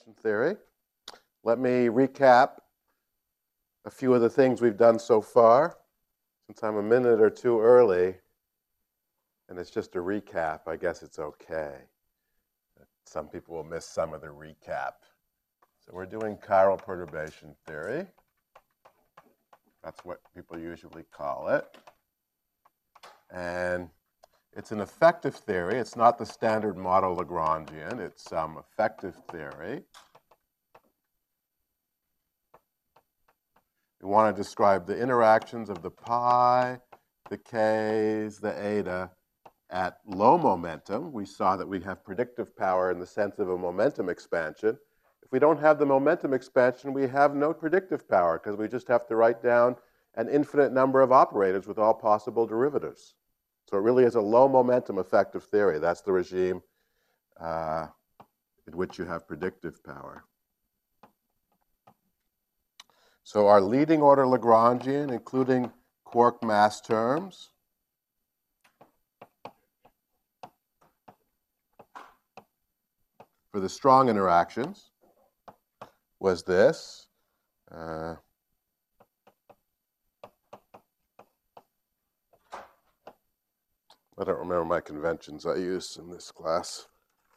perturbation theory. Let me recap a few of the things we've done so far. Since I'm a minute or two early, and it's just a recap, I guess it's okay. Some people will miss some of the recap. So we're doing chiral perturbation theory. That's what people usually call it. And it's an effective theory. It's not the standard model Lagrangian. It's some effective theory. We want to describe the interactions of the pi, the k's, the eta at low momentum. We saw that we have predictive power in the sense of a momentum expansion. If we don't have the momentum expansion, we have no predictive power because we just have to write down an infinite number of operators with all possible derivatives. So it really is a low momentum effective theory. That's the regime in which you have predictive power. So our leading order Lagrangian, including quark mass terms, for the strong interactions was this. I don't remember my conventions I used in this class.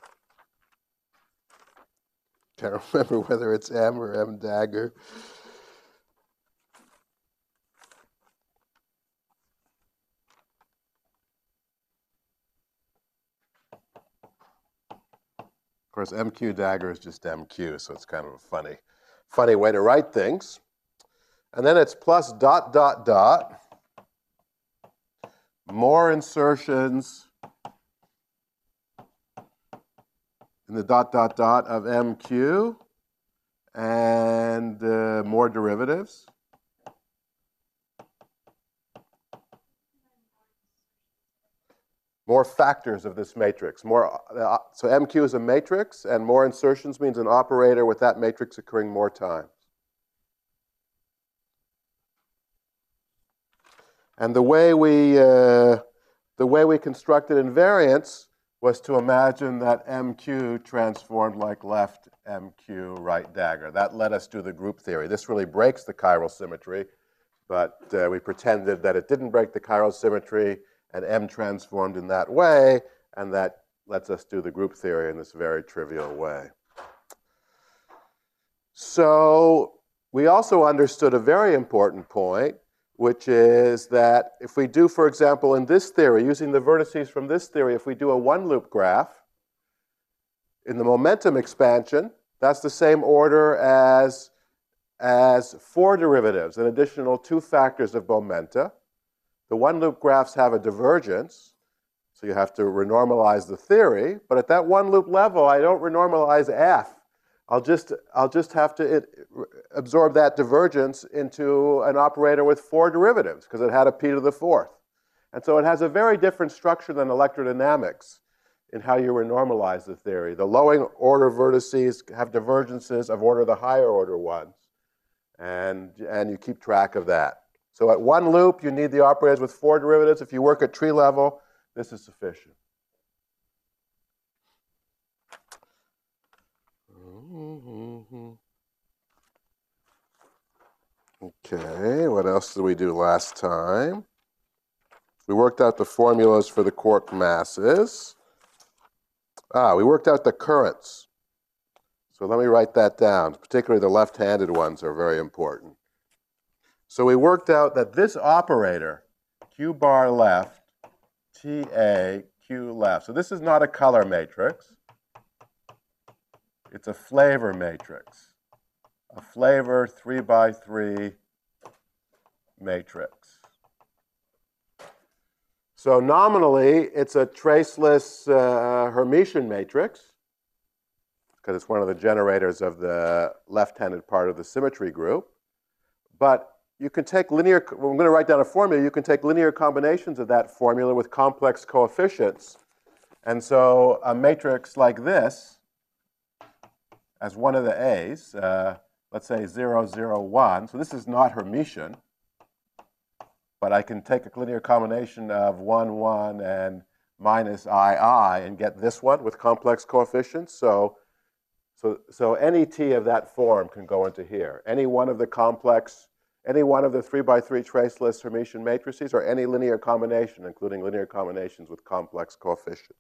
Can't remember whether it's M or M dagger. Of course, MQ dagger is just MQ, so it's kind of a funny way to write things. And then it's plus dot, dot, dot, more insertions in the dot, dot, dot of MQ, and more derivatives. More factors of this matrix. So MQ is a matrix, and more insertions means an operator with that matrix occurring more times. And the way we constructed invariance was to imagine that MQ transformed like left MQ right dagger. That let us do the group theory. This really breaks the chiral symmetry, but we pretended that it didn't break the chiral symmetry, and M transformed in that way, and that lets us do the group theory in this very trivial way. So we also understood a very important point, which is that if we do, for example, in this theory, using the vertices from this theory, if we do a one-loop graph, in the momentum expansion, that's the same order as 4 derivatives, an additional 2 factors of momenta. The one-loop graphs have a divergence, so you have to renormalize the theory. But at that one-loop level, I don't renormalize F. I'll just have to absorb that divergence into an operator with 4 derivatives, because it had a p to the 4th. And so it has a very different structure than electrodynamics in how you renormalize the theory. The lower order vertices have divergences of order the higher order ones, and you keep track of that. So at one loop, you need the operators with 4 derivatives. If you work at tree level, this is sufficient. Okay, what else did we do last time? We worked out the formulas for the quark masses. We worked out the currents. So let me write that down. Particularly the left-handed ones are very important. So we worked out that this operator, Q bar left, TA, Q left. So this is not a color matrix. It's a flavor matrix. A flavor 3 by 3 matrix. So nominally, it's a traceless Hermitian matrix, because it's one of the generators of the left-handed part of the symmetry group. But you can take linear, I'm going to write down a formula, you can take linear combinations of that formula with complex coefficients. And so a matrix like this, as one of the A's, let's say 0, 0, 1, so this is not Hermitian, but I can take a linear combination of 1, 1, and minus II and get this one with complex coefficients. So So any T of that form can go into here. Any one of the 3x3 traceless Hermitian matrices, or any linear combination, including linear combinations with complex coefficients.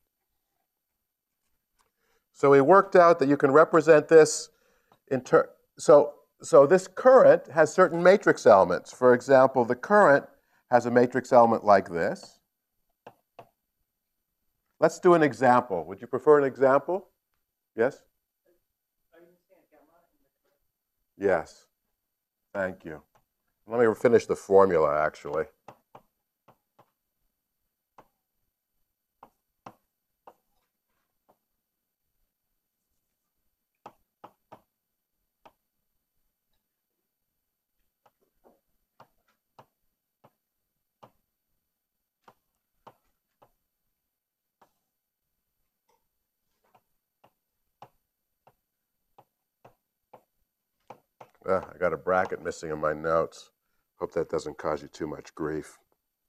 So we worked out that you can represent this in so this current has certain matrix elements. For example, the current has a matrix element like this. Let's do an example. Would you prefer an example? Yes? Yes. Thank you. Let me finish the formula, actually. I got a bracket missing in my notes. Hope that doesn't cause you too much grief.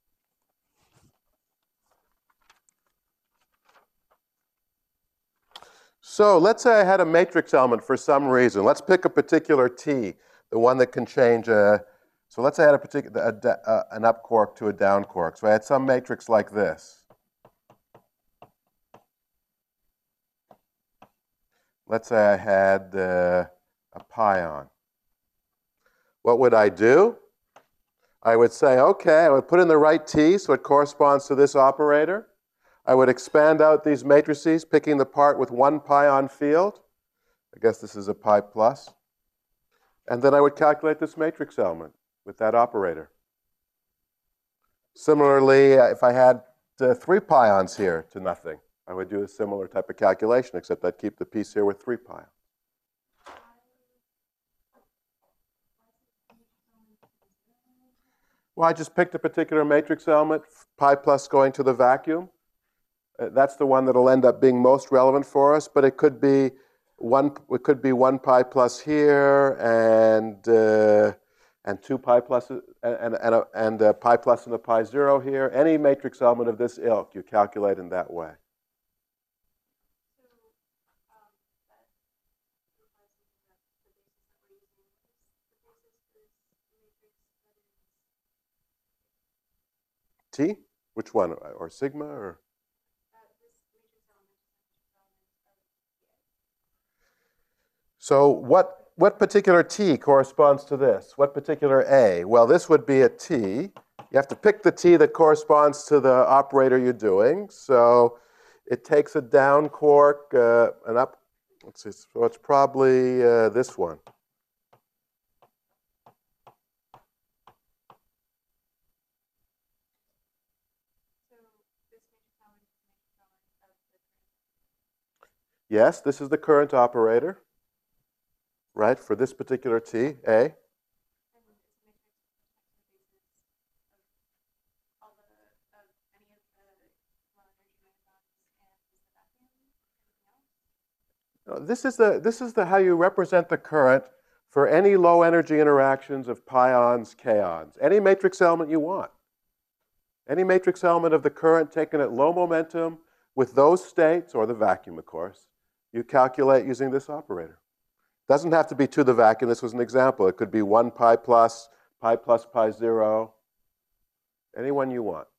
So let's say I had a matrix element for some reason. Let's pick a particular T, the one that can change so let's say I had an up quark to a down quark. So I had some matrix like this. Let's say I had a pion. What would I do? I would say, okay, I would put in the right T so it corresponds to this operator. I would expand out these matrices, picking the part with one pion field. I guess this is a pi plus. And then I would calculate this matrix element with that operator. Similarly, if I had 3 pions here to nothing, I would do a similar type of calculation, except I'd keep the piece here with 3 pions. Well, I just picked a particular matrix element, pi plus going to the vacuum. That's the one that'll end up being most relevant for us, but it could be one pi plus here and 2 pi pluses and a pi plus and a pi zero here. Any matrix element of this ilk you calculate in that way. T? Which one? Or sigma? Or? So what particular T corresponds to this? What particular A? Well, this would be a T. You have to pick the T that corresponds to the operator you're doing. So it takes a down quark, an up. Let's see. So it's probably this one. Yes, this is the current operator, right, for this particular T, A. This is how you represent the current for any low energy interactions of pions, kaons. Any matrix element you want. Any matrix element of the current taken at low momentum with those states, or the vacuum, of course, you calculate using this operator. Doesn't have to be to the vacuum. This was an example. It could be 1 pi plus, pi 0, any one you want.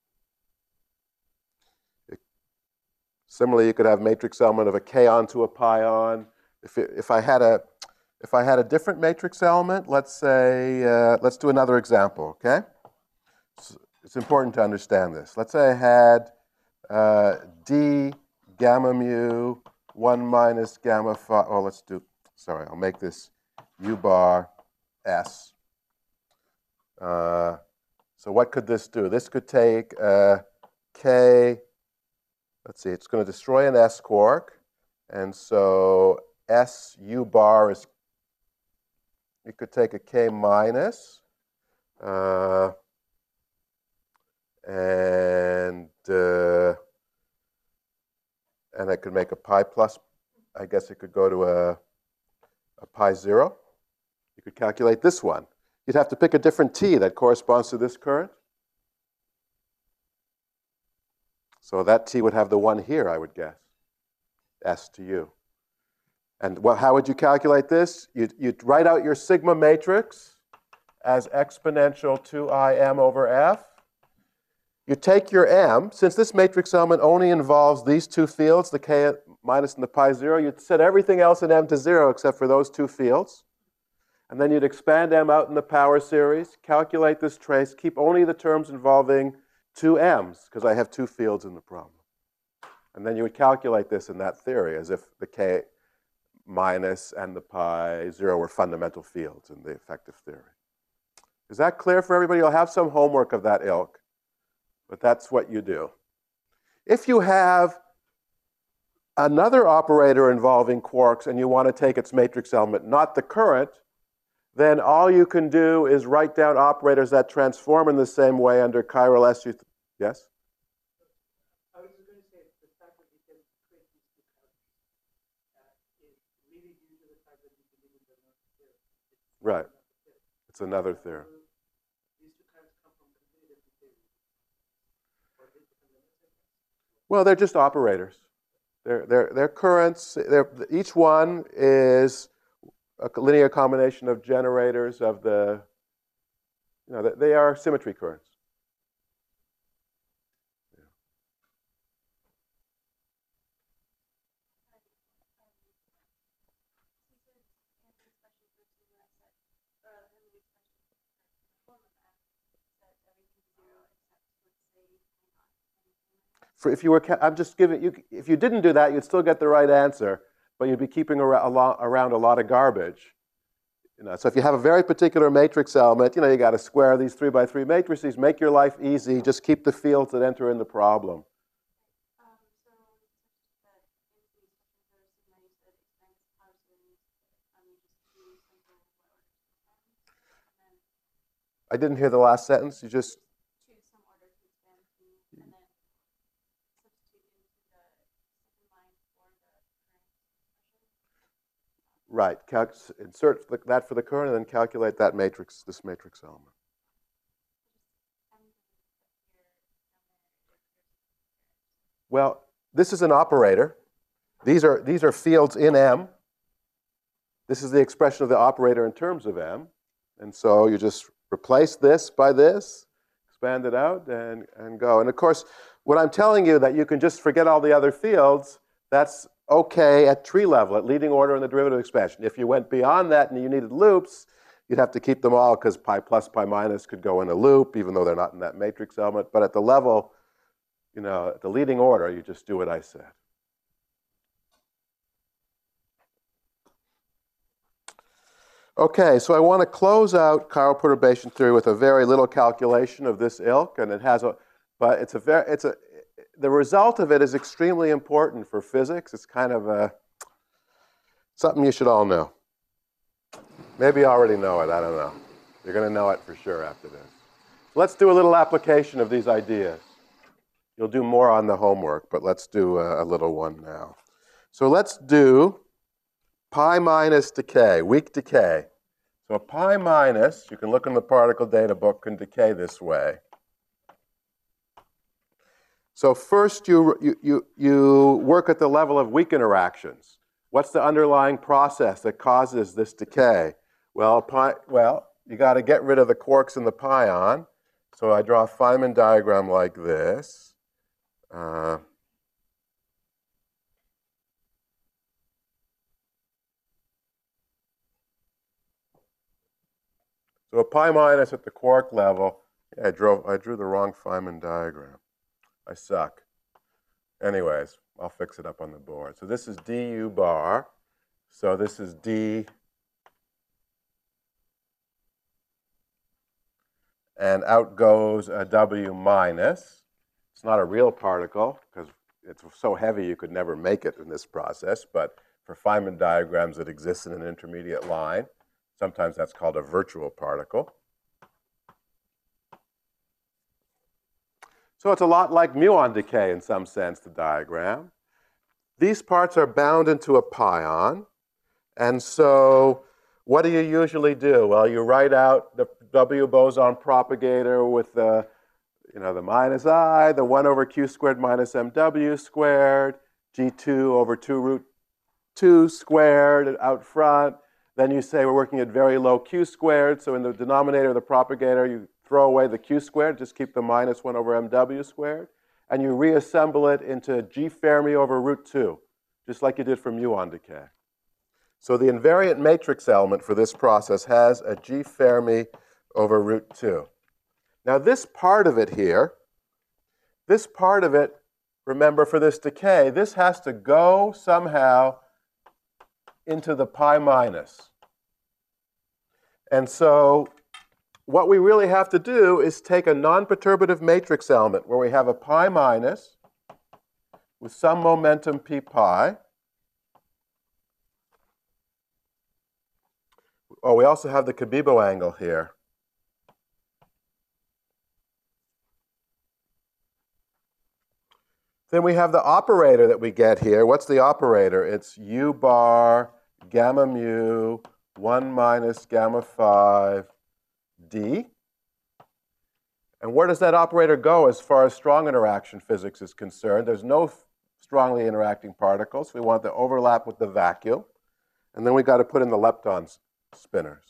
Similarly, you could have matrix element of a kaon to a pion. If I had a different matrix element, let's say, let's do another example, okay? So it's important to understand this. Let's say I had d gamma mu 1 minus gamma phi. Oh, let's do, sorry, I'll make this u bar s. So what could this do? This could take k. Let's see, it's going to destroy an S quark. And so S U bar is, you could take a K minus. And I could make a pi plus. I guess it could go to a pi 0. You could calculate this one. You'd have to pick a different T that corresponds to this current. So that T would have the one here, I would guess, S to U. And how would you calculate this? You'd write out your sigma matrix as exponential 2im over f. You take your m. Since this matrix element only involves these two fields, the k minus and the pi 0, you'd set everything else in m to 0 except for those two fields. And then you'd expand m out in the power series, calculate this trace, keep only the terms involving two m's, because I have two fields in the problem. And then you would calculate this in that theory as if the k minus and the pi 0 were fundamental fields in the effective theory. Is that clear for everybody? You'll have some homework of that ilk, but that's what you do. If you have another operator involving quarks and you want to take its matrix element, not the current, then all you can do is write down operators that transform in the same way under chiral SU. Yes? I was going to say the fact that you can create these two characters is really due to the fact that you believe in the another theorem. Right. It's another theorem. These two characters come from completely different theories. Well, they're just operators. They're currents. Each one is a linear combination of generators of the, they are symmetry currents. If you were, I'm just giving you, if you didn't do that, you'd still get the right answer, but you'd be keeping around a lot of garbage. So if you have a very particular matrix element, you got to square these 3 by 3 matrices, make your life easy, just keep the fields that enter in the problem. I didn't hear the last sentence. You just... Right. Insert that for the current and then calculate that matrix, this matrix element. Well, this is an operator. These are fields in M. This is the expression of the operator in terms of M. And so you just replace this by this, expand it out, and go. And of course, when I'm telling you that you can just forget all the other fields, that's okay at tree level, at leading order in the derivative expansion. If you went beyond that and you needed loops, you'd have to keep them all because pi plus, pi minus could go in a loop, even though they're not in that matrix element. But at the level, at the leading order, you just do what I said. Okay, so I want to close out chiral perturbation theory with a very little calculation of this ilk, and it has the result of it is extremely important for physics. It's kind of something you should all know. Maybe you already know it, I don't know. You're going to know it for sure after this. Let's do a little application of these ideas. You'll do more on the homework, but let's do a little one now. So let's do pi minus decay, weak decay. So a pi minus, you can look in the particle data book, can decay this way. So first you work at the level of weak interactions. What's the underlying process that causes this decay? Well, you got to get rid of the quarks in the pion. So I draw a Feynman diagram like this. So a pi minus at the quark level. Yeah, I drew the wrong Feynman diagram. I suck. Anyways, I'll fix it up on the board. So this is du bar. So this is d. And out goes a w minus. It's not a real particle because it's so heavy you could never make it in this process. But for Feynman diagrams, it exists in an intermediate line. Sometimes that's called a virtual particle. So it's a lot like muon decay in some sense, the diagram. These parts are bound into a pion. And so what do you usually do? Well, you write out the W boson propagator with the, the minus I, the 1 over q squared minus mw squared, G2 over 2 root 2 squared out front. Then you say we're working at very low q squared. So in the denominator of the propagator, you throw away the q squared, just keep the minus 1 over mw squared. And you reassemble it into G Fermi over root 2, just like you did for muon decay. So the invariant matrix element for this process has a G Fermi over root 2. Now this part of it here, this part of it, remember for this decay, this has to go somehow into the pi minus. And so what we really have to do is take a non-perturbative matrix element where we have a pi minus with some momentum p pi. Oh, we also have the Cabibbo angle here. Then we have the operator that we get here. What's the operator? It's u bar gamma mu 1 minus gamma 5 d. And where does that operator go as far as strong interaction physics is concerned? There's no strongly interacting particles. We want the overlap with the vacuum. And then we got to put in the lepton spinners.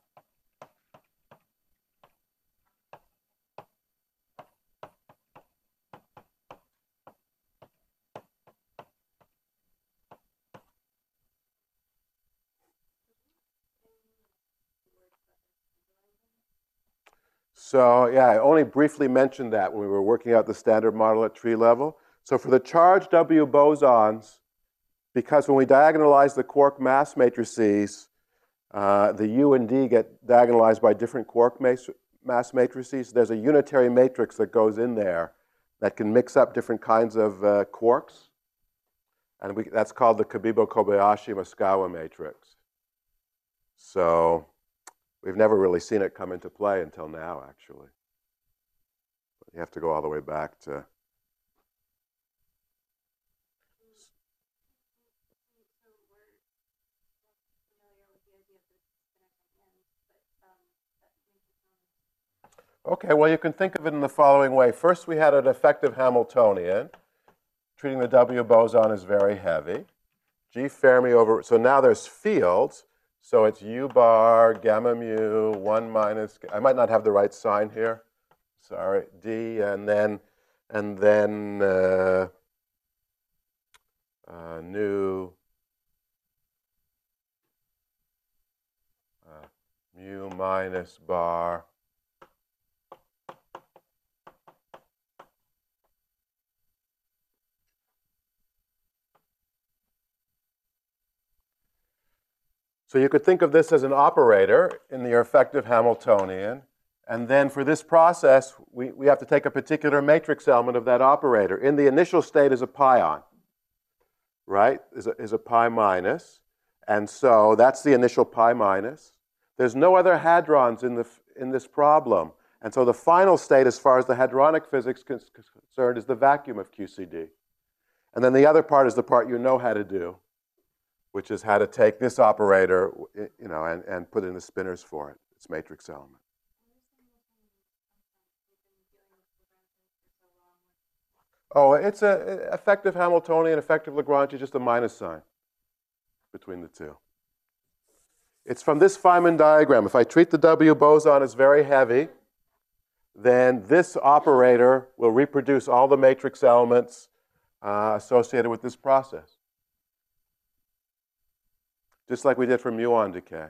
So yeah, I only briefly mentioned that when we were working out the standard model at tree level. So for the charged W bosons, because when we diagonalize the quark mass matrices, the U and D get diagonalized by different quark mass matrices. There's a unitary matrix that goes in there that can mix up different kinds of quarks. And that's called the Cabibbo-Kobayashi-Moskawa matrix. So we've never really seen it come into play until now, actually. But you have to go all the way back to... Okay, well, you can think of it in the following way. First, we had an effective Hamiltonian. Treating the W boson as very heavy. G Fermi over... So now there's fields. So it's u bar gamma mu 1 minus, I might not have the right sign here. Sorry, d, and then nu mu minus bar So you could think of this as an operator in the effective Hamiltonian. And then for this process, we have to take a particular matrix element of that operator. In the initial state is a pion, right? Is a pi minus. And so that's the initial pi minus. There's no other hadrons in this problem. And so the final state, as far as the hadronic physics is concerned, is the vacuum of QCD. And then the other part is the part you know how to do, which is how to take this operator, and put in the spinners for it, its matrix element. Oh, it's an effective Hamiltonian, effective Lagrange, just a minus sign between the two. It's from this Feynman diagram. If I treat the W boson as very heavy, then this operator will reproduce all the matrix elements associated with this process. Just like we did for muon decay.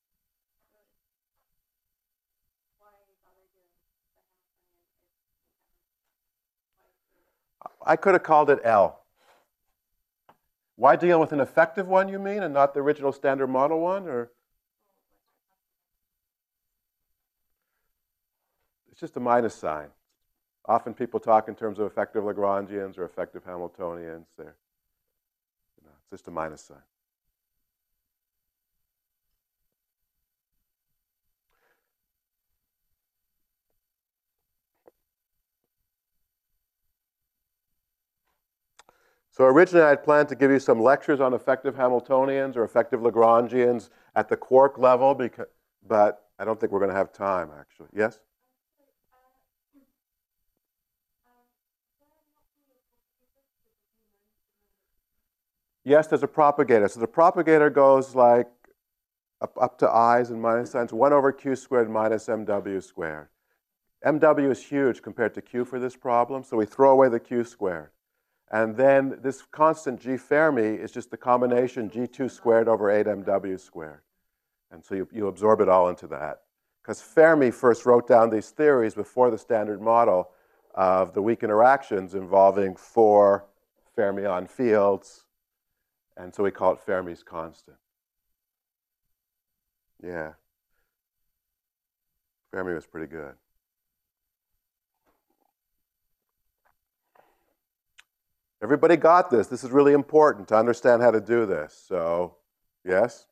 I could have called it L. Why deal with an effective one, you mean, and not the original standard model one? Or it's just a minus sign. Often people talk in terms of effective Lagrangians or effective Hamiltonians. It's just a minus sign. So originally I had planned to give you some lectures on effective Hamiltonians or effective Lagrangians at the quark level, but I don't think we're going to have time, actually. Yes? Yes, there's a propagator. So the propagator goes like up to i's and minus signs, 1 over q squared minus mw squared. mw is huge compared to q for this problem, so we throw away the q squared. And then this constant G Fermi is just the combination G2 squared over 8mw squared. And so you absorb it all into that. Because Fermi first wrote down these theories before the standard model of the weak interactions involving 4 fermion fields. And so we call it Fermi's constant. Yeah. Fermi was pretty good. Everybody got this. This is really important to understand how to do this. So, yes?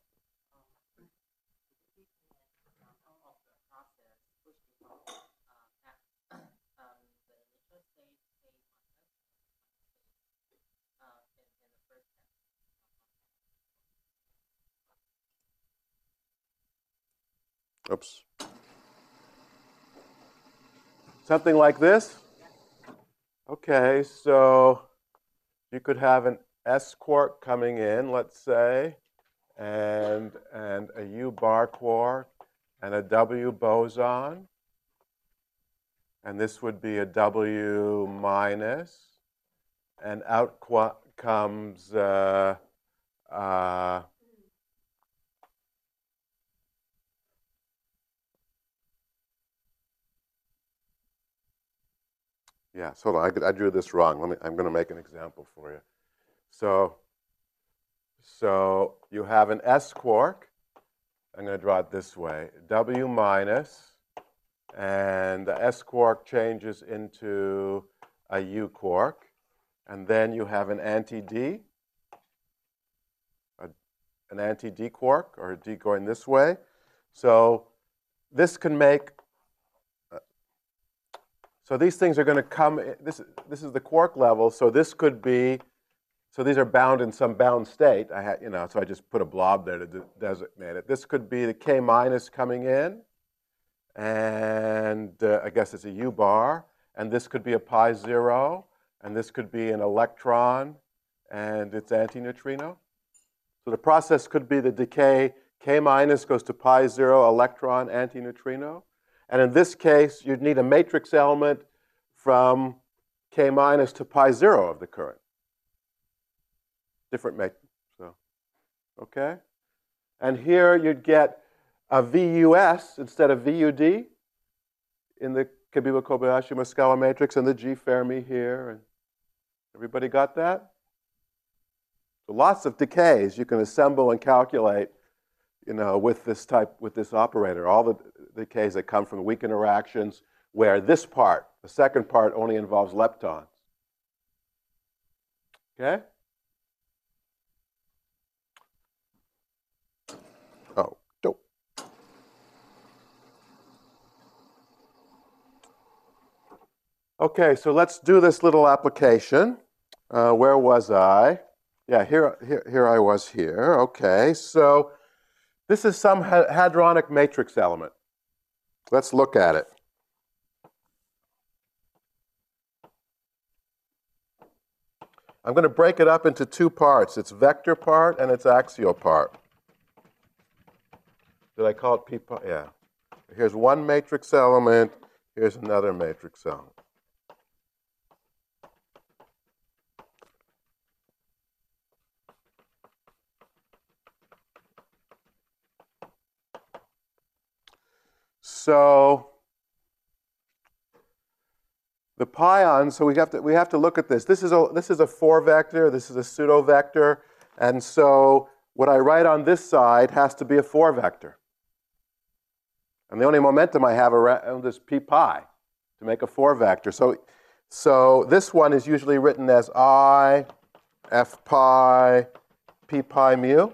Oops. Something like this? Okay, so you could have an S quark coming in, let's say, and a U bar quark and a W boson. And this would be a W minus. And out comes yeah, so hold on, I drew this wrong. I'm going to make an example for you. So you have an S quark. I'm going to draw it this way. W minus, and the S quark changes into a U quark. And then you have an anti-D, an anti-D quark, or a D going this way. So this can make, so these things are going to come, this is the quark level, so this could be, so these are bound in some bound state. So I just put a blob there to designate it. This could be the K minus coming in, and I guess it's a U bar, and this could be a pi 0, and this could be an electron, and it's antineutrino. So the process could be the decay, K minus goes to pi 0, electron, antineutrino. And in this case, you'd need a matrix element from K minus to pi 0 of the current. Different matrix, so, okay? And here you'd get a VUS instead of VUD in the Kabiba-Kobayashi-Moskawa matrix and the G Fermi here. And everybody got that? So lots of decays you can assemble and calculate, with this operator. All the decays that come from weak interactions where this part, the second part, only involves leptons. Okay? Oh, dope. Okay, so let's do this little application. Where was I? Yeah, here I was here. Okay, so this is some hadronic matrix element. Let's look at it. I'm going to break it up into 2 parts. Its vector part and its axial part. Did I call it P pi? Yeah. Here's one matrix element. Here's another matrix element. So the pions, so we have to look at this. This is a 4 vector, this is a pseudo vector, and so what I write on this side has to be a 4 vector. And the only momentum I have around is p pi to make a 4 vector. So this one is usually written as I f pi p pi mu.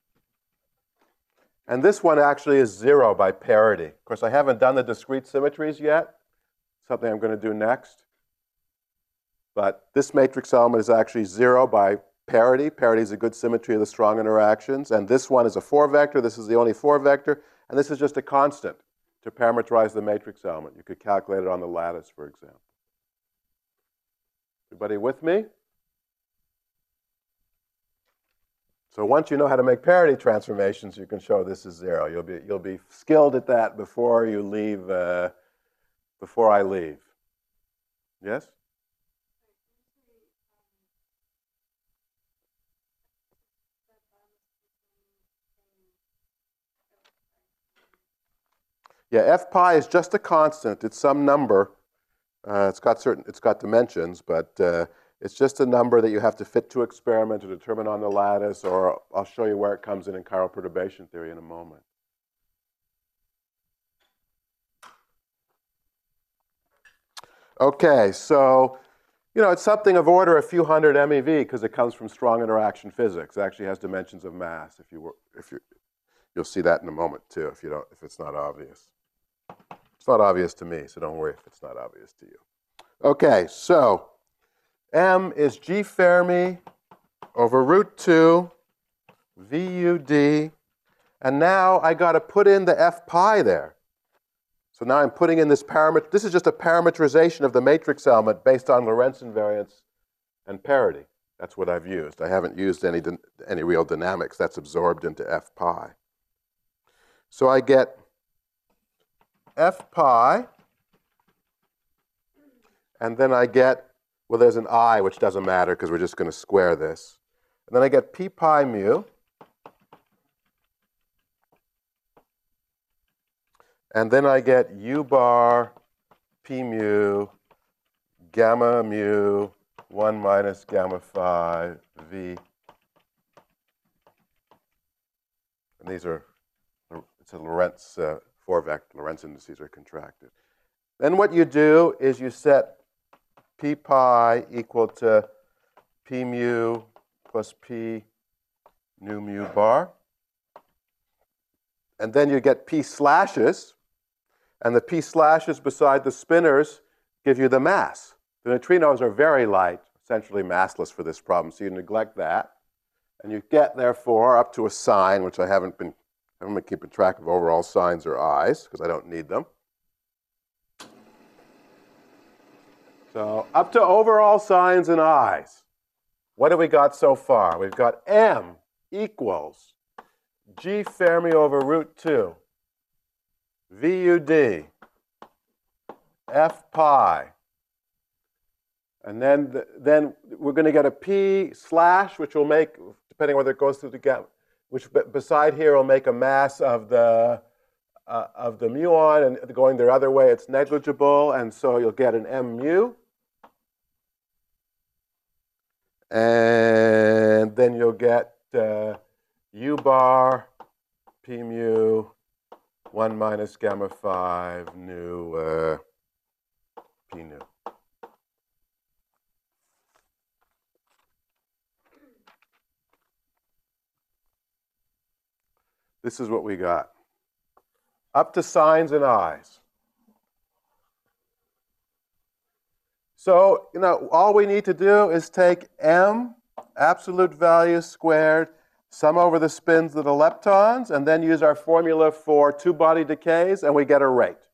And this one actually is 0 by parity. Of course, I haven't done the discrete symmetries yet. Something I'm going to do next. But this matrix element is actually 0 by parity. Parity is a good symmetry of the strong interactions. And this one is a 4 vector. This is the only 4 vector. And this is just a constant to parameterize the matrix element. You could calculate it on the lattice, for example. Everybody with me? So once you know how to make parity transformations, you can show this is 0. You'll be skilled at that before you leave. Before I leave. Yes. Yeah, f pi is just a constant. It's some number. It's got dimensions, but it's just a number that you have to fit to experiment to determine on the lattice, or I'll show you where it comes in chiral perturbation theory in a moment. Okay, so it's something of order a few hundred MeV because it comes from strong interaction physics. It actually has dimensions of mass. You'll see that in a moment too. If it's not obvious. It's not obvious to me, so don't worry if it's not obvious to you. Okay, so M is G Fermi over root 2 VUD, and now I got to put in the f pi there. So now I'm putting in this parameter. This is just a parameterization of the matrix element based on Lorentz invariance and parity. That's what I've used. I haven't used any real dynamics. That's absorbed into f pi. So I get f pi, and then I get, well, there's an I, which doesn't matter because we're just going to square this. And then I get p pi mu. And then I get u bar p mu gamma mu 1 minus gamma phi v. And these are, it's a Lorentz, 4-vector Lorentz indices are contracted. Then what you do is you set p pi equal to p mu plus p nu mu bar. And then you get p slashes. And the p slashes beside the spinors give you the mass. The neutrinos are very light, essentially massless for this problem, so you neglect that. And you get, therefore, up to a sign, which I haven't been keeping track of overall signs or i's, because I don't need them. So up to overall signs and i's. What have we got so far? We've got M equals G Fermi over root 2 VUD f pi. And then we're going to get a p slash, which will make, depending whether it goes through the gap, which beside here will make a mass of the muon, and going the other way, it's negligible, and so you'll get an m mu. And then you'll get u bar p mu 1 minus gamma 5 nu p nu. This is what we got. Up to signs and i's. So, all we need to do is take m, absolute value squared, sum over the spins of the leptons, and then use our formula for two-body decays, and we get a rate.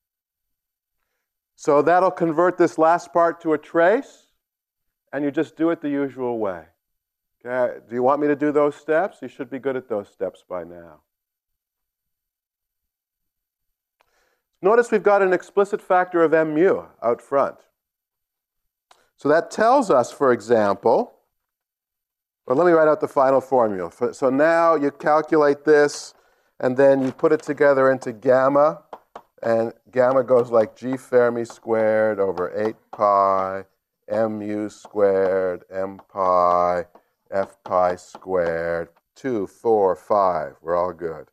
So that'll convert this last part to a trace, and you just do it the usual way. Okay? Do you want me to do those steps? You should be good at those steps by now. Notice we've got an explicit factor of m mu out front. So that tells us, for example, well, let me write out the final formula. So now you calculate this, and then you put it together into gamma, and gamma goes like G Fermi squared over 8 pi, m mu squared, m pi, f pi squared, 2, 4, 5. We're all good.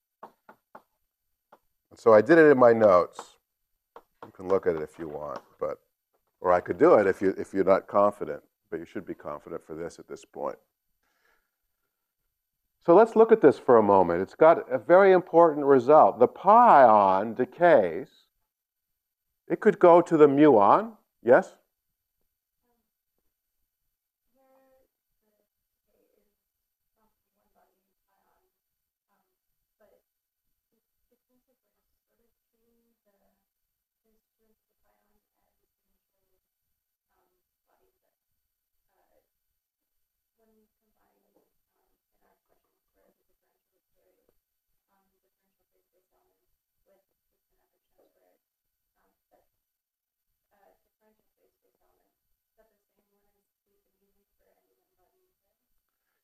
So I did it in my notes. You can look at it if you want, or I could do it if you're not confident, but you should be confident for this at this point. So let's look at this for a moment. It's got a very important result. The pion decays. It could go to the muon, yes?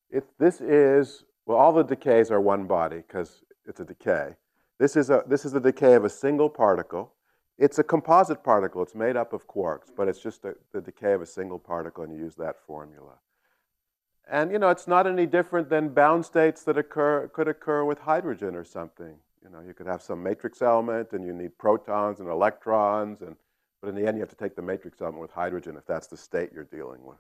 This is, well, all the decays are one body because it's a decay. This is the decay of a single particle. It's a composite particle. It's made up of quarks, but it's just the decay of a single particle, and you use that formula. And, it's not any different than bound states that could occur with hydrogen or something. You could have some matrix element, and you need protons and electrons, but in the end, you have to take the matrix element with hydrogen if that's the state you're dealing with.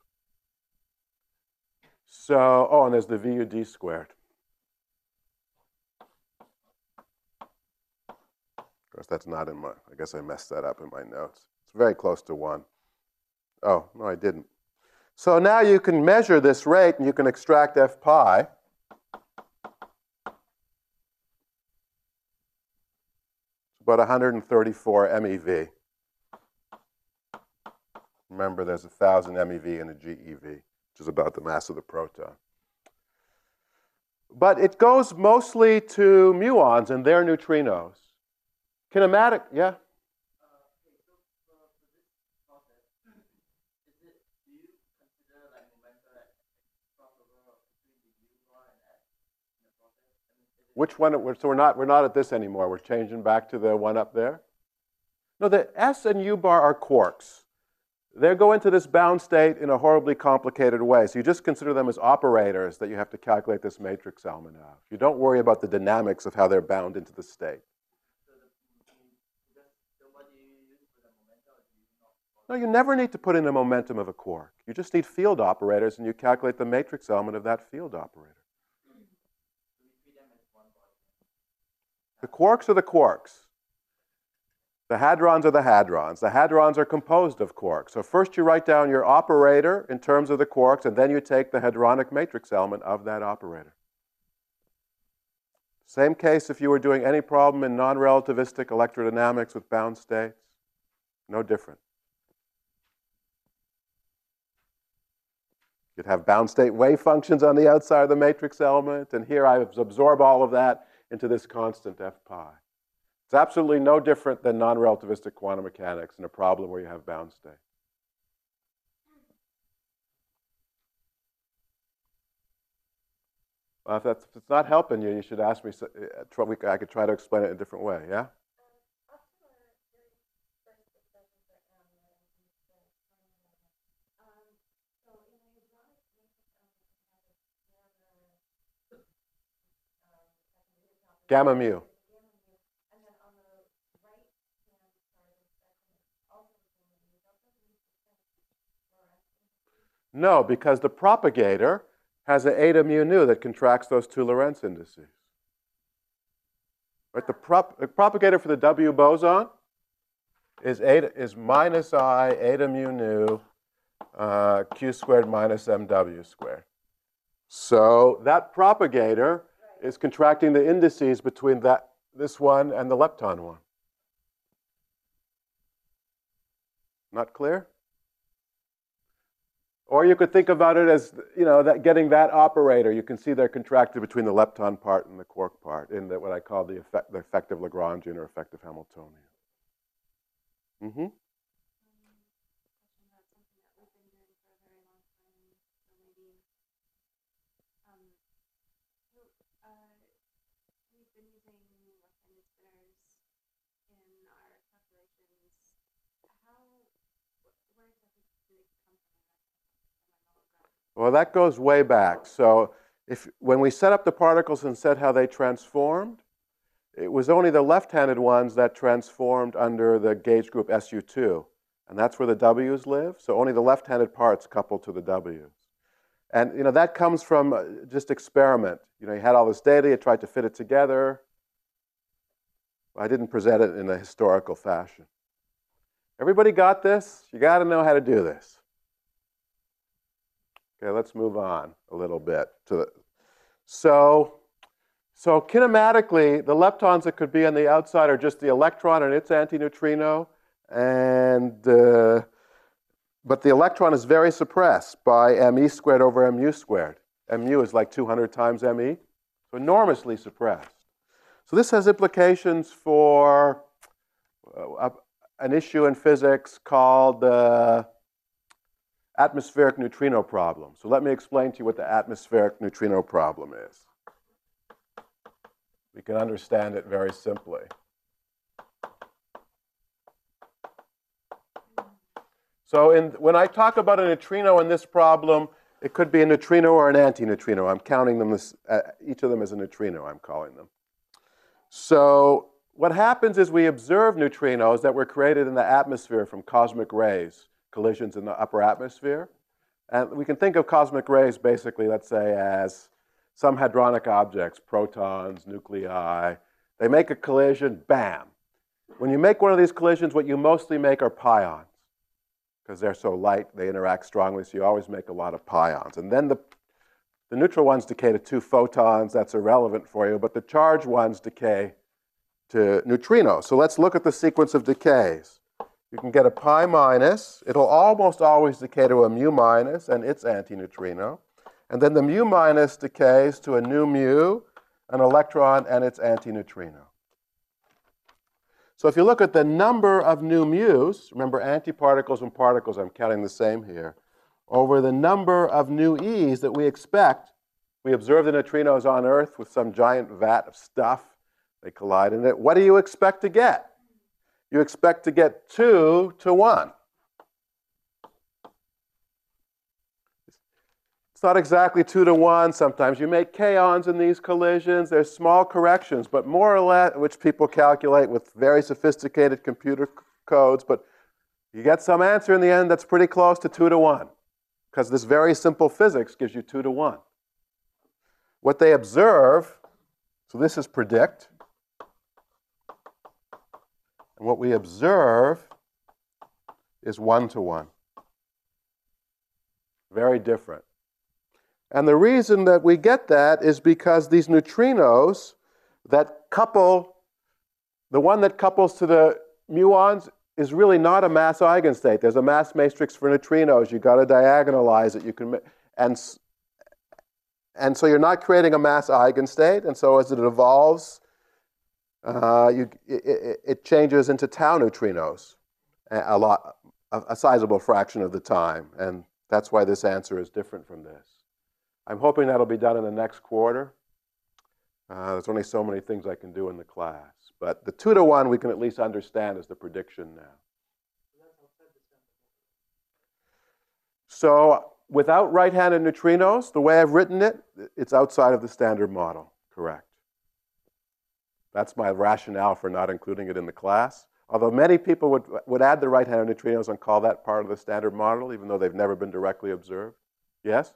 So, and there's the VUD squared. Of course, that's not in I guess I messed that up in my notes. It's very close to 1. Oh, no, I didn't. So now you can measure this rate, and you can extract F pi. It's about 134 MeV. Remember, there's 1,000 MeV in a GeV, which is about the mass of the proton. But it goes mostly to muons and their neutrinos. Kinematic, yeah? Which one? So we're not at this anymore. We're changing back to the one up there. No, the S and U bar are quarks. They go into this bound state in a horribly complicated way. So you just consider them as operators that you have to calculate this matrix element of. You don't worry about the dynamics of how they're bound into the state. No, you never need to put in the momentum of a quark. You just need field operators, and you calculate the matrix element of that field operator. The quarks are the quarks. The hadrons are the hadrons. The hadrons are composed of quarks. So first you write down your operator in terms of the quarks, and then you take the hadronic matrix element of that operator. Same case if you were doing any problem in non-relativistic electrodynamics with bound states. No different. You'd have bound state wave functions on the outside of the matrix element, and here I absorb all of that into this constant F pi. It's absolutely no different than non-relativistic quantum mechanics in a problem where you have bound state. Well, if it's not helping you, you should ask me. I could try to explain it in a different way, yeah? Gamma mu. No, because the propagator has an eta mu nu that contracts those two Lorentz indices. Right? The propagator for the W boson is minus I eta mu nu Q squared minus MW squared. So that propagator is contracting the indices between this one and the lepton one. Not clear? Or you could think about it as, that getting that operator. You can see they're contracted between the lepton part and the quark part in what I call the effective Lagrangian or effective Hamiltonian. Mm-hmm. Well, that goes way back. So when we set up the particles and said how they transformed, it was only the left-handed ones that transformed under the gauge group SU2. And that's where the W's live. So only the left-handed parts couple to the W's. And that comes from just experiment. You had all this data, you tried to fit it together. I didn't present it in a historical fashion. Everybody got this? You got to know how to do this. Okay, let's move on a little bit. So kinematically, the leptons that could be on the outside are just the electron and its antineutrino, but the electron is very suppressed by me squared over mu squared. Mu is like 200 times me, so enormously suppressed. So this has implications for an issue in physics called atmospheric neutrino problem. So let me explain to you what the atmospheric neutrino problem is. We can understand it very simply. So when I talk about a neutrino in this problem, it could be a neutrino or an antineutrino. I'm counting them, each of them as a neutrino, I'm calling them. So what happens is we observe neutrinos that were created in the atmosphere from cosmic rays, collisions in the upper atmosphere. And we can think of cosmic rays basically, let's say, as some hadronic objects, protons, nuclei. They make a collision, bam. When you make one of these collisions, what you mostly make are pions, because they're so light, they interact strongly, so you always make a lot of pions. And then the neutral ones decay to 2 photons. That's irrelevant for you, but the charged ones decay to neutrinos. So let's look at the sequence of decays. You can get a pi minus. It'll almost always decay to a mu minus and its antineutrino. And then the mu minus decays to a new mu, an electron, and its antineutrino. So if you look at the number of new mu's, remember antiparticles and particles, I'm counting the same here, over the number of new e's that we expect. We observe the neutrinos on Earth with some giant vat of stuff. They collide in it. What do you expect to get? You expect to get 2 to 1. It's not exactly 2 to 1. Sometimes you make kaons in these collisions. There's small corrections, but more or less, which people calculate with very sophisticated computer codes, but you get some answer in the end that's pretty close to 2 to 1, because this very simple physics gives you 2 to 1. What they observe, so this is predict, and what we observe is 1 to 1. Very different. And the reason that we get that is because these neutrinos that couple, the one that couples to the muons is really not a mass eigenstate. There's a mass matrix for neutrinos. You've got to diagonalize it. You can, and so you're not creating a mass eigenstate. And so as it evolves, it changes into tau neutrinos a sizable fraction of the time. And that's why this answer is different from this. I'm hoping that'll be done in the next quarter. There's only so many things I can do in the class. But the 2 to 1 we can at least understand as the prediction now. So without right-handed neutrinos, the way I've written it, it's outside of the standard model. Correct. That's my rationale for not including it in the class. Although many people would add the right-handed neutrinos and call that part of the standard model, even though they've never been directly observed. Yes?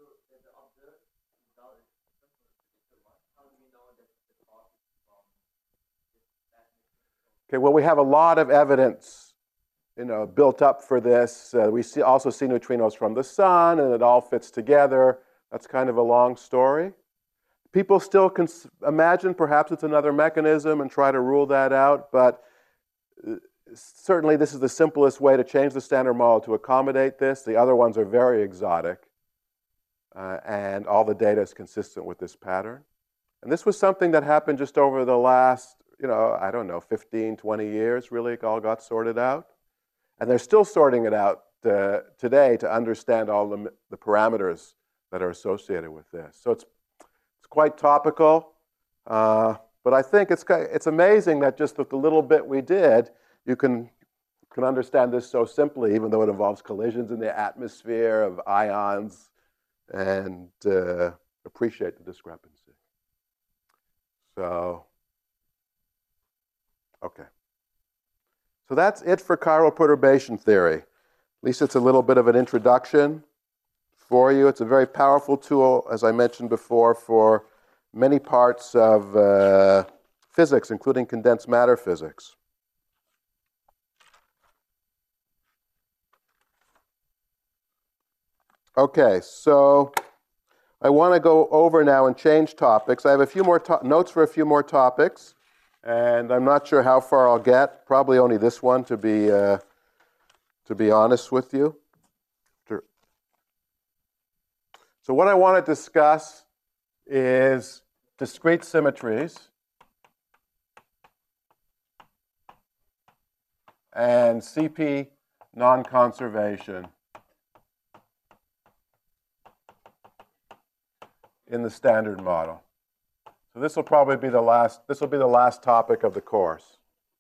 Okay, well, we have a lot of evidence, built up for this. We also see neutrinos from the sun, and it all fits together. That's kind of a long story. People still can imagine perhaps it's another mechanism and try to rule that out, but certainly this is the simplest way to change the standard model to accommodate this. The other ones are very exotic, and all the data is consistent with this pattern. And this was something that happened just over the last, 15, 20 years, really, it all got sorted out. And they're still sorting it out today to understand all the parameters that are associated with this. So it's quite topical, but I think it's amazing that just with the little bit we did, you can understand this so simply, even though it involves collisions in the atmosphere of ions, and appreciate the discrepancy. So, okay. So that's it for chiral perturbation theory. At least it's a little bit of an introduction for you. It's a very powerful tool, as I mentioned before, for many parts of physics, including condensed matter physics. Okay, so I want to go over now and change topics. I have a few more notes for a few more topics, and I'm not sure how far I'll get. Probably only this one, to be honest with you. So what I want to discuss is discrete symmetries and CP non-conservation in the Standard Model. So this will probably be the last topic of the course.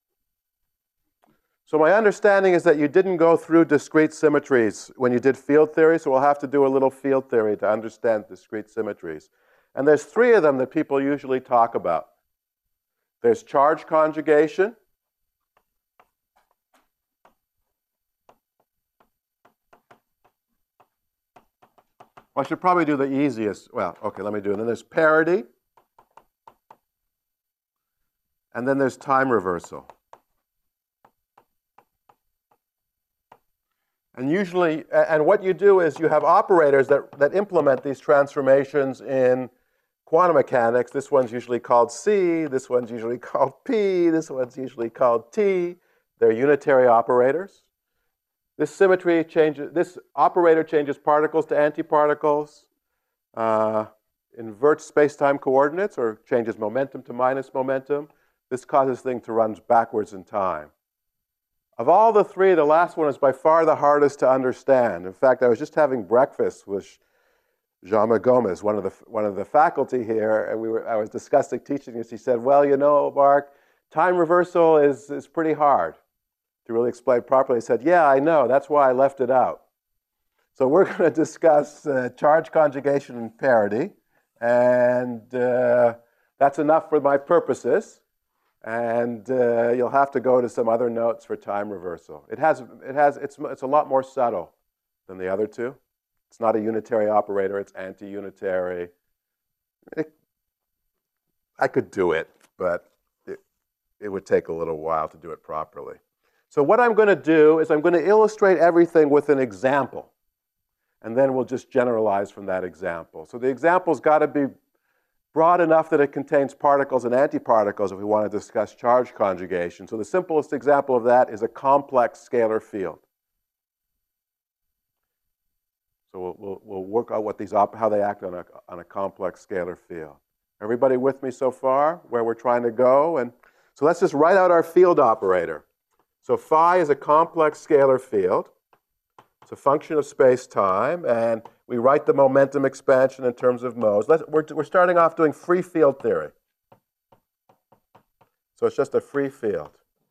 So my understanding is that you didn't go through discrete symmetries when you did field theory, so we'll have to do a little field theory to understand discrete symmetries. And there's three of them that people usually talk about. There's charge conjugation. Well, I should probably do the easiest. Well, okay, let me do it. And then there's parity. And then there's time reversal. And usually, and what you do is you have operators that implement these transformations in quantum mechanics. This one's usually called C, this one's usually called P, this one's usually called T. They're unitary operators. This operator changes particles to antiparticles, inverts space-time coordinates, or changes momentum to minus momentum. This causes things to run backwards in time. Of all the three, the last one is by far the hardest to understand. In fact, I was just having breakfast with Jaume Gomez, one of the faculty here, and I was discussing teaching this. He said, well, you know, Mark, time reversal is pretty hard to really explain properly. He said, yeah, I know. That's why I left it out. So we're going to discuss charge conjugation and parity, and that's enough for my purposes. And you'll have to go to some other notes for time reversal. It's a lot more subtle than the other two. It's not a unitary operator, it's anti-unitary. I could do it, but it would take a little while to do it properly. So what I'm going to do is I'm going to illustrate everything with an example. And then we'll just generalize from that example. So the example's got to be broad enough that it contains particles and antiparticles if we want to discuss charge conjugation. So the simplest example of that is a complex scalar field. So we'll work out what how they act on a complex scalar field. Everybody with me so far, where we're trying to go? And so let's just write out our field operator. So phi is a complex scalar field. It's a function of space-time, and we write the momentum expansion in terms of modes. We're starting off doing free field theory. So it's just a free field.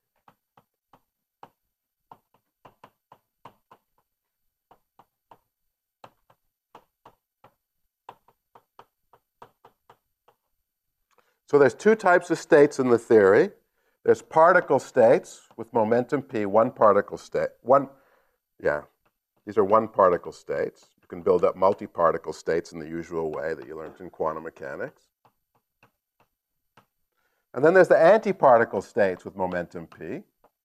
So there's two types of states in the theory. There's particle states with momentum p, one particle state. These are one particle states. You can build up multi-particle states in the usual way that you learned in quantum mechanics. And then there's the antiparticle states with momentum p.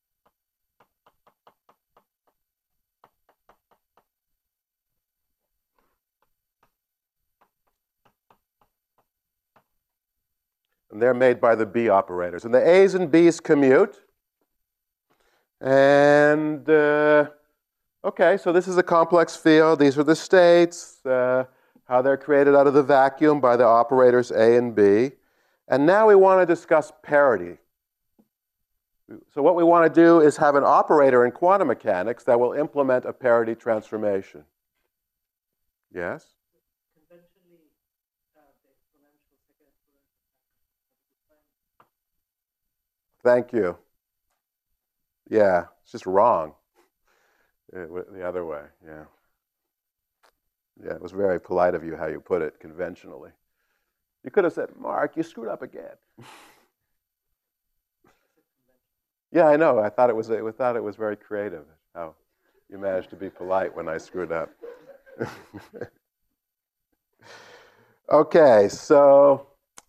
And they're made by the B operators. And the A's and B's commute. And okay, so this is a complex field. These are the states, how they're created out of the vacuum by the operators A and B. And now we want to discuss parity. So what we want to do is have an operator in quantum mechanics that will implement a parity transformation. Yes? Conventionally, the exponential second exponential. Thank you. Yeah, it's just wrong. The other way, yeah. Yeah, it was very polite of you how you put it conventionally. You could have said, Mark, you screwed up again. Yeah, I know. I thought it was very creative how you managed to be polite when I screwed up. Okay, so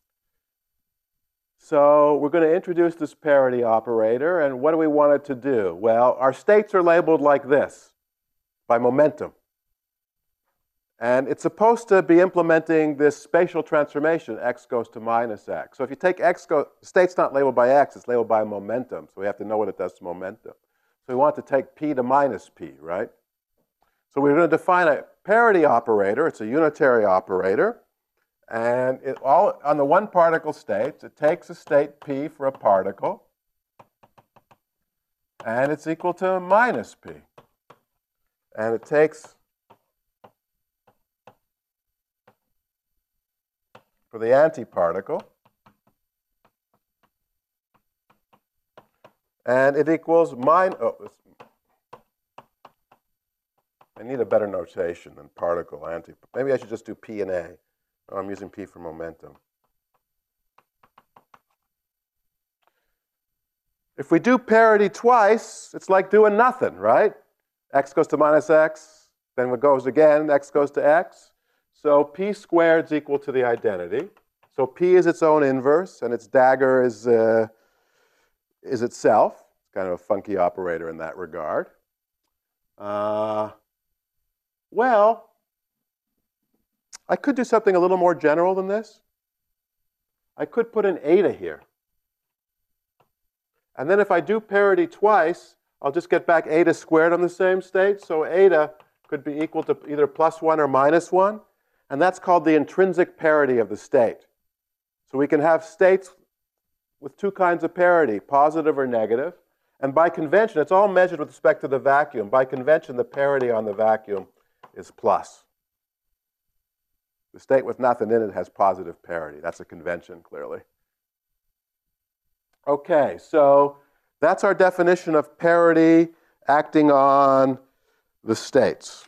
we're going to introduce this parity operator, and what do we want it to do? Well, our states are labeled like this, by momentum. And it's supposed to be implementing this spatial transformation, x goes to minus x. So if you take state's not labeled by x, it's labeled by momentum. So we have to know what it does to momentum. So we want to take p to minus p, right? So we're going to define a parity operator. It's a unitary operator. And on the one particle states, it takes a state p for a particle. And it's equal to minus p. And it takes for the antiparticle. And it equals I need a better notation than particle, Maybe I should just do P and A. Oh, I'm using P for momentum. If we do parity twice, it's like doing nothing, right? X goes to minus x, then it goes again, x goes to x. So P squared is equal to the identity. So P is its own inverse, and its dagger is itself. It's kind of a funky operator in that regard. Well, I could do something a little more general than this. I could put an eta here. And then if I do parity twice, I'll just get back eta squared on the same state. So eta could be equal to either plus 1 or minus 1. And that's called the intrinsic parity of the state. So we can have states with two kinds of parity, positive or negative. And by convention, it's all measured with respect to the vacuum. By convention, the parity on the vacuum is plus. The state with nothing in it has positive parity. That's a convention, clearly. Okay, so that's our definition of parity acting on the states.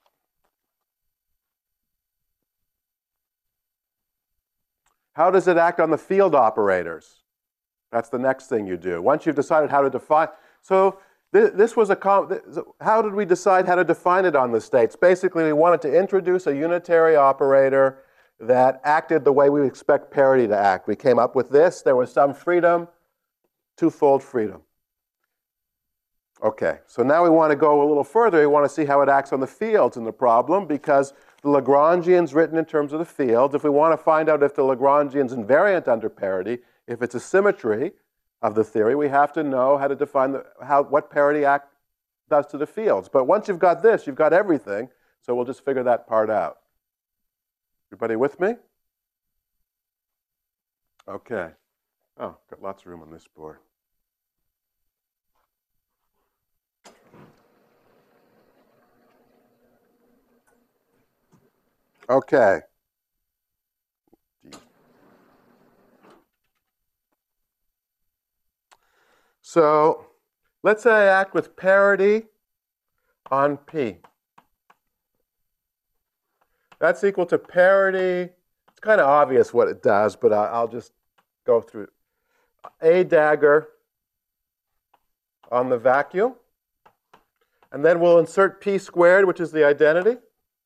How does it act on the field operators? That's the next thing you do. Once you've decided how to define, so this was how did we decide how to define it on the states? Basically, we wanted to introduce a unitary operator that acted the way we expect parity to act. We came up with this. There was some freedom, twofold freedom. Okay, so now we want to go a little further. We want to see how it acts on the fields in the problem, because the Lagrangian's written in terms of the fields. If we want to find out if the Lagrangian's invariant under parity, if it's a symmetry of the theory, we have to know how to define what parity act does to the fields. But once you've got this, you've got everything, so we'll just figure that part out. Everybody with me? Okay. Oh, got lots of room on this board. Okay. So let's say I act with parity on P. That's equal to parity. It's kind of obvious what it does, but I'll just go through it. A dagger on the vacuum. And then we'll insert P squared, which is the identity.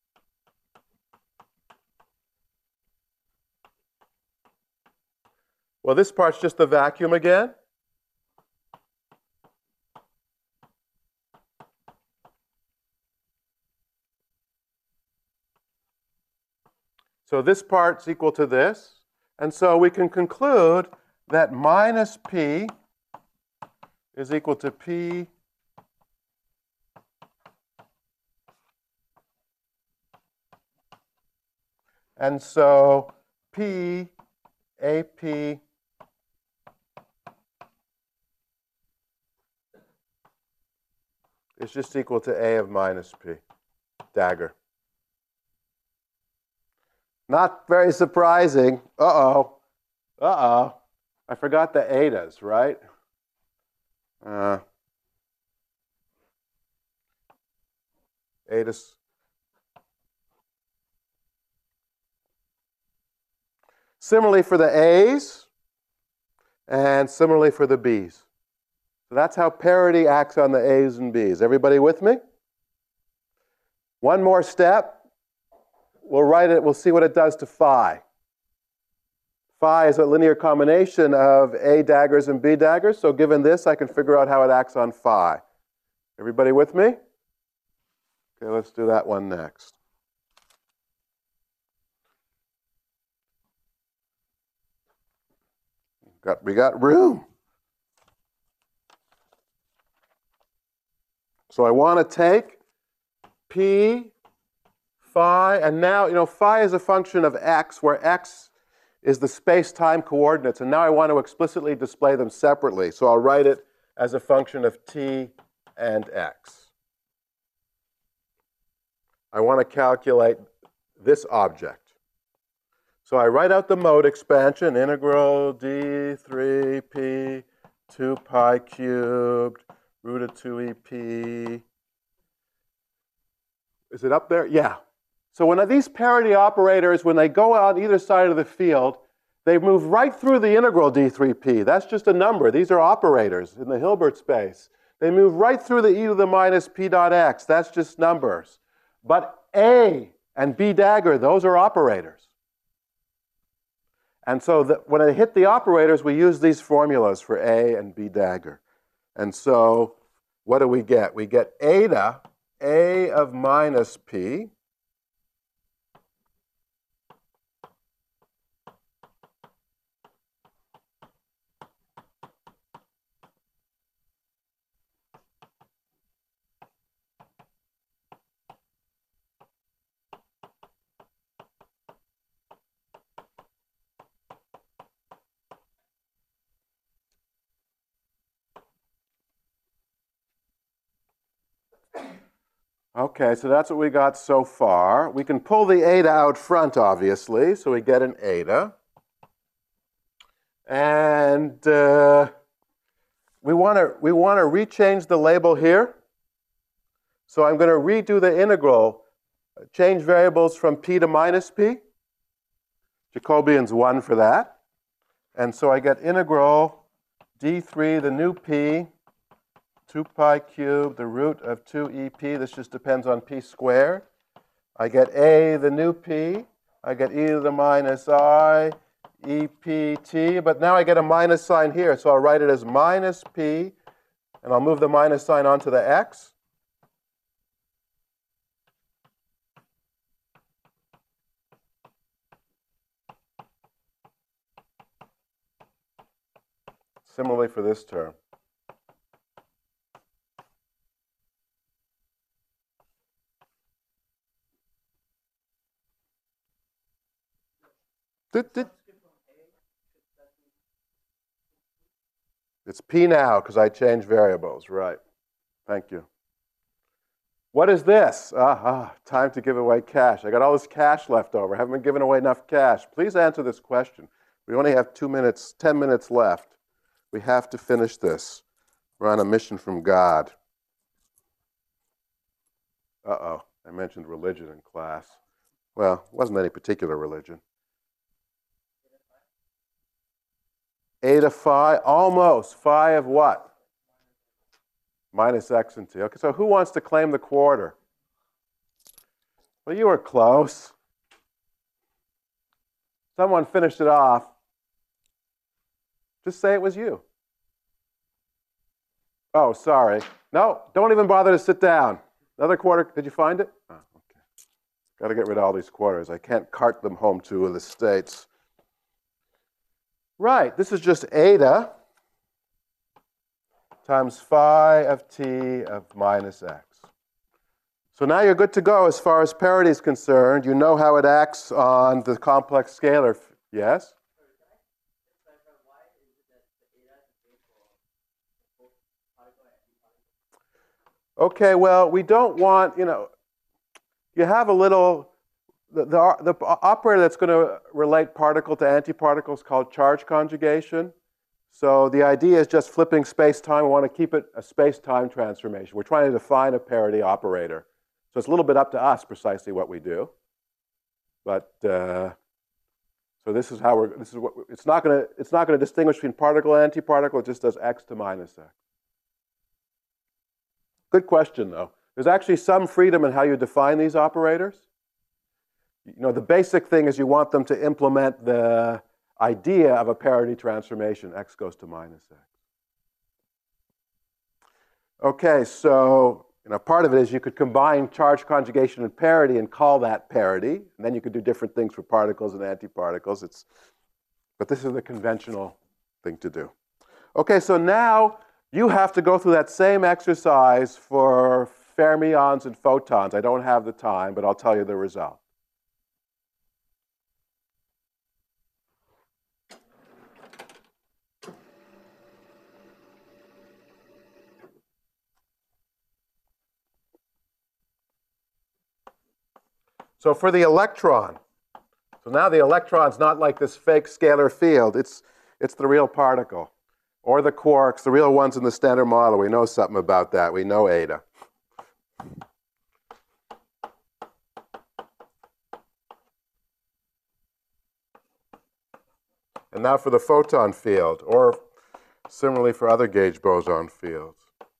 Well, this part's just the vacuum again. So this part's equal to this. And so we can conclude that minus P is equal to P and so P AP is just equal to A of minus P, dagger. Not very surprising. Uh-oh. Uh-oh. I forgot the etas, right? Etas. Similarly for the A's, and similarly for the B's. So that's how parity acts on the A's and B's. Everybody with me? One more step. We'll write it, we'll see what it does to phi. Phi is a linear combination of A daggers and B daggers, so given this, I can figure out how it acts on phi. Everybody with me? Okay, let's do that one next. We got room. So I want to take P, phi, and now, phi is a function of x, where x is the space-time coordinates, and now I want to explicitly display them separately. So I'll write it as a function of t and x. I want to calculate this object. So I write out the mode expansion, integral d3p 2 pi cubed root of 2ep. Is it up there? Yeah. So when these parity operators, when they go on either side of the field, they move right through the integral d3p. That's just a number. These are operators in the Hilbert space. They move right through the e to the minus p dot x. That's just numbers. But a and b dagger, those are operators. And so when I hit the operators, we use these formulas for a and b dagger. And so what do we get? We get eta, a of minus p, okay, so that's what we got so far. We can pull the eta out front, obviously, so we get an eta. And we want to rechange the label here. So I'm going to redo the integral, change variables from p to minus p. Jacobian's 1 for that. And so I get integral d3, the new p, 2 pi cubed, the root of 2ep. This just depends on p squared. I get a, the new p. I get e to the minus I, ept. But now I get a minus sign here, so I'll write it as minus p, and I'll move the minus sign onto the x. Similarly for this term. It's p now because I changed variables, right. Thank you. What is this? Time to give away cash. I got all this cash left over. I haven't been giving away enough cash. Please answer this question. We only have 10 minutes left. We have to finish this. We're on a mission from God. Uh-oh, I mentioned religion in class. Well, it wasn't any particular religion. Eta phi, almost. Phi of what? Minus x and t. Okay, so who wants to claim the quarter? Well, you were close. Someone finished it off. Just say it was you. Oh, sorry. No, don't even bother to sit down. Another quarter. Did you find it? Oh, okay. Got to get rid of all these quarters. I can't cart them home to the States. Right, this is just eta times phi of t of minus x. So now you're good to go as far as parity is concerned. You know how it acts on the complex scalar. Yes? Okay, well, we don't want, you have a little, the operator that's going to relate particle to antiparticle is called charge conjugation. So the idea is just flipping space-time. We want to keep it a space-time transformation. We're trying to define a parity operator. So it's a little bit up to us precisely what we do. But so this is how it's not going to distinguish between particle and antiparticle. It just does x to minus x. Good question, though. There's actually some freedom in how you define these operators. The basic thing is you want them to implement the idea of a parity transformation. X goes to minus x. Okay, so part of it is you could combine charge conjugation and parity and call that parity. And then you could do different things for particles and antiparticles. But this is the conventional thing to do. Okay, so now you have to go through that same exercise for fermions and photons. I don't have the time, but I'll tell you the result. So for the electron, So now the electron's not like this fake scalar field. It's the real particle. Or the quarks, the real ones in the Standard Model. We know something about that. We know eta. And now for the photon field, or similarly for other gauge boson fields.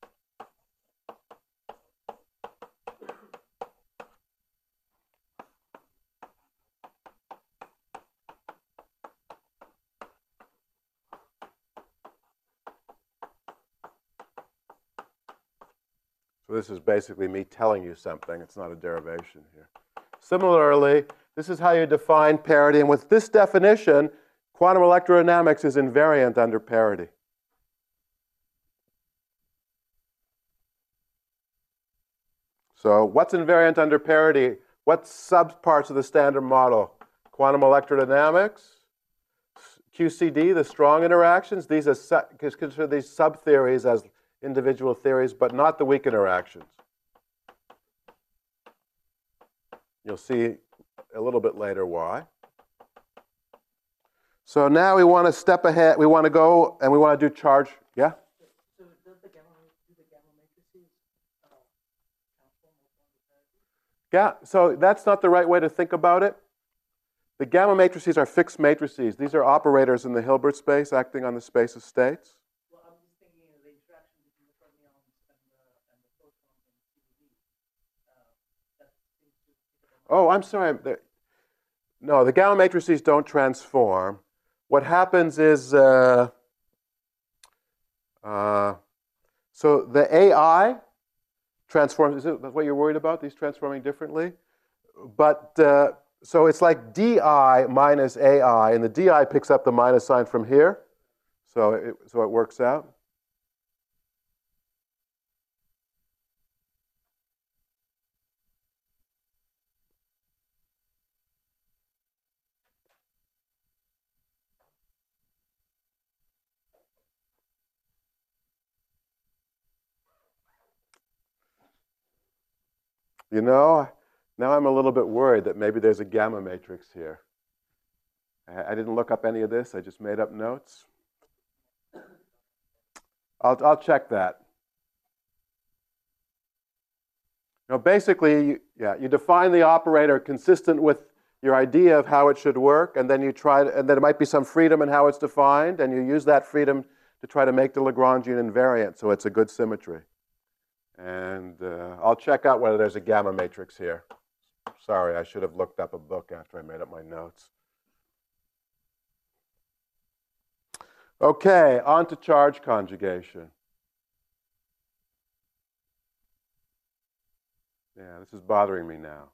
So this is basically me telling you something. It's not a derivation here. Similarly, this is how you define parity. And with this definition, quantum electrodynamics is invariant under parity. So what's invariant under parity? What subparts of the Standard Model? Quantum electrodynamics, QCD, the strong interactions. These are consider these sub-theories as individual theories, but not the weak interactions. You'll see a little bit later why. So now we want to step ahead. We want to go and we want to do charge. Yeah? So does the gamma matrices transform upon the parity? Yeah, so that's not the right way to think about it. The gamma matrices are fixed matrices. These are operators in the Hilbert space acting on the space of states. Well, I'm just thinking of the interaction between the fermions and the photons and QED. That seems to. Oh, I'm sorry. No, the gamma matrices don't transform. What happens is, so the AI transforms. Is it what you're worried about? These transforming differently, but so it's like di minus AI, and the di picks up the minus sign from here, so it works out. You know, now I'm a little bit worried that maybe there's a gamma matrix here. I didn't look up any of this. I just made up notes. I'll check that. Now, basically, you define the operator consistent with your idea of how it should work, and then and then there might be some freedom in how it's defined, and you use that freedom to try to make the Lagrangian invariant, so it's a good symmetry. And I'll check out whether there's a gamma matrix here. Sorry, I should have looked up a book after I made up my notes. Okay, on to charge conjugation. Yeah, this is bothering me now.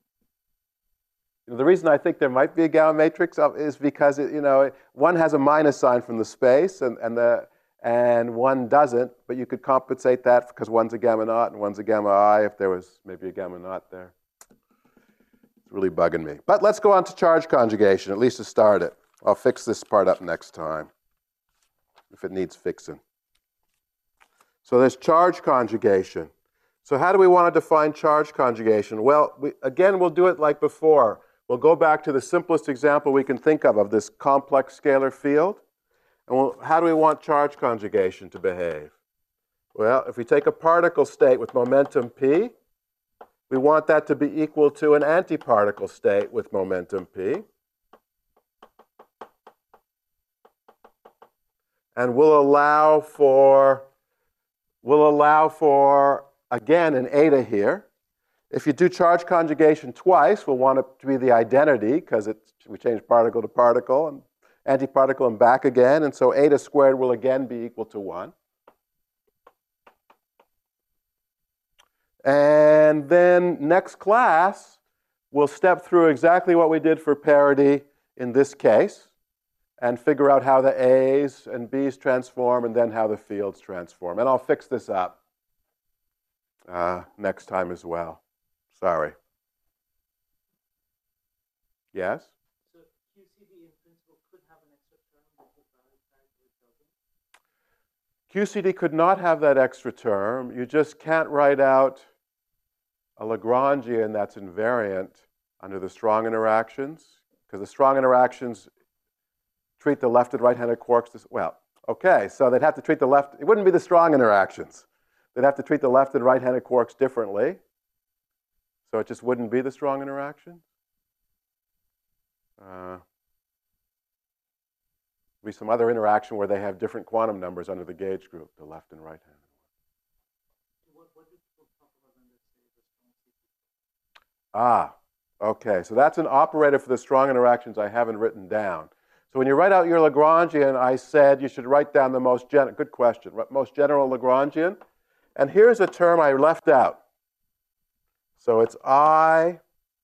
The reason I think there might be a gamma matrix is because one has a minus sign from the space, and one doesn't, but you could compensate that because one's a gamma naught and one's a gamma I if there was maybe a gamma naught there. It's really bugging me. But let's go on to charge conjugation, at least to start it. I'll fix this part up next time if it needs fixing. So there's charge conjugation. So how do we want to define charge conjugation? Well, we'll do it like before. We'll go back to the simplest example we can think of this complex scalar field. And how do we want charge conjugation to behave? Well, if we take a particle state with momentum p, we want that to be equal to an antiparticle state with momentum p. And we'll allow for, again, an eta here. If you do charge conjugation twice, we'll want it to be the identity because we change particle to particle and antiparticle and back again. And so eta squared will again be equal to 1. And then next class, we'll step through exactly what we did for parity in this case and figure out how the A's and B's transform and then how the fields transform. And I'll fix this up next time as well. Sorry. Yes? So QCD in principle could have an extra term because it doesn't? QCD could not have that extra term. You just can't write out a Lagrangian that's invariant under the strong interactions because the strong interactions treat the left and right-handed quarks as well. Okay, so they'd have to treat the left. It wouldn't be the strong interactions. They'd have to treat the left and right-handed quarks differently. So it just wouldn't be the strong interaction. Be some other interaction where they have different quantum numbers under the gauge group, the left and right-handed. Ah, okay. So that's an operator for the strong interactions I haven't written down. So when you write out your Lagrangian, I said you should write down the most general, good question, most general Lagrangian. And here's a term I left out. So it's I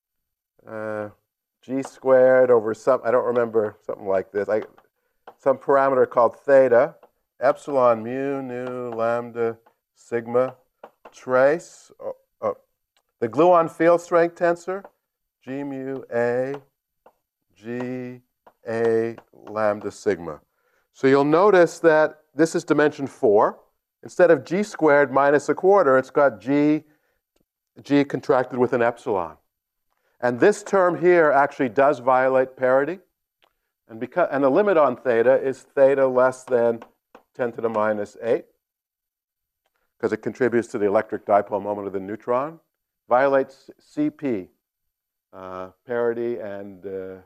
g squared over some, I don't remember, something like this. Some parameter called theta, epsilon mu nu lambda sigma trace. The gluon field strength tensor, G mu A, G A lambda sigma. So you'll notice that this is dimension 4. Instead of G squared minus a quarter, it's got G contracted with an epsilon. And this term here actually does violate parity. And the limit on theta is theta less than 10 to the minus 8, because it contributes to the electric dipole moment of the neutron. Violates CP, parity and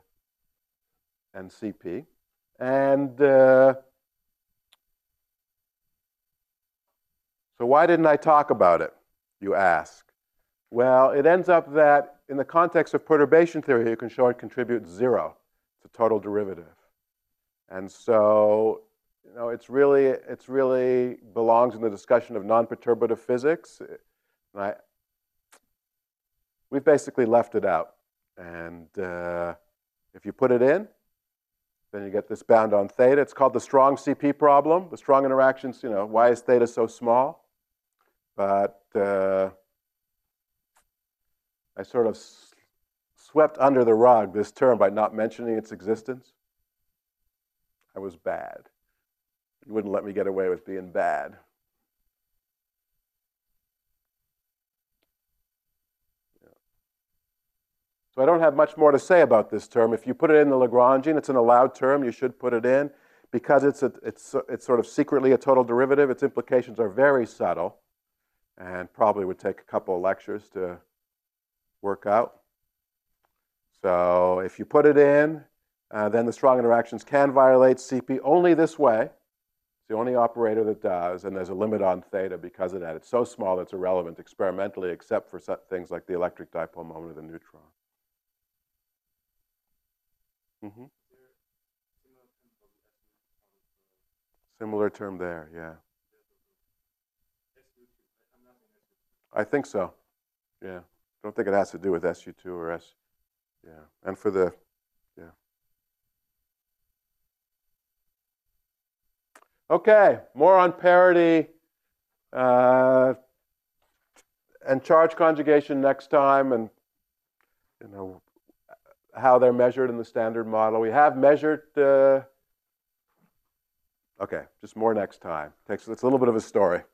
CP. And so why didn't I talk about it, you ask? Well, it ends up that in the context of perturbation theory, you can show it contributes 0. It's a total derivative. And so, you know, it's really belongs in the discussion of non-perturbative physics. We've basically left it out. And if you put it in, then you get this bound on theta. It's called the strong CP problem. The strong interactions, you know, why is theta so small? But I sort of swept under the rug this term by not mentioning its existence. I was bad. You wouldn't let me get away with being bad. So I don't have much more to say about this term. If you put it in the Lagrangian, it's an allowed term. You should put it in. Because it's sort of secretly a total derivative, its implications are very subtle and probably would take a couple of lectures to work out. So if you put it in, then the strong interactions can violate CP only this way. It's the only operator that does, and there's a limit on theta because of that. It's so small that it's irrelevant experimentally, except for things like the electric dipole moment of the neutron. Mm-hmm. Similar term there, yeah. I think so. Yeah. Don't think it has to do with SU2 or S. Yeah. And for the, yeah. Okay, more on parity and charge conjugation next time, and you know how they're measured in the standard model. We have measured. Okay, just more next time. It's a little bit of a story.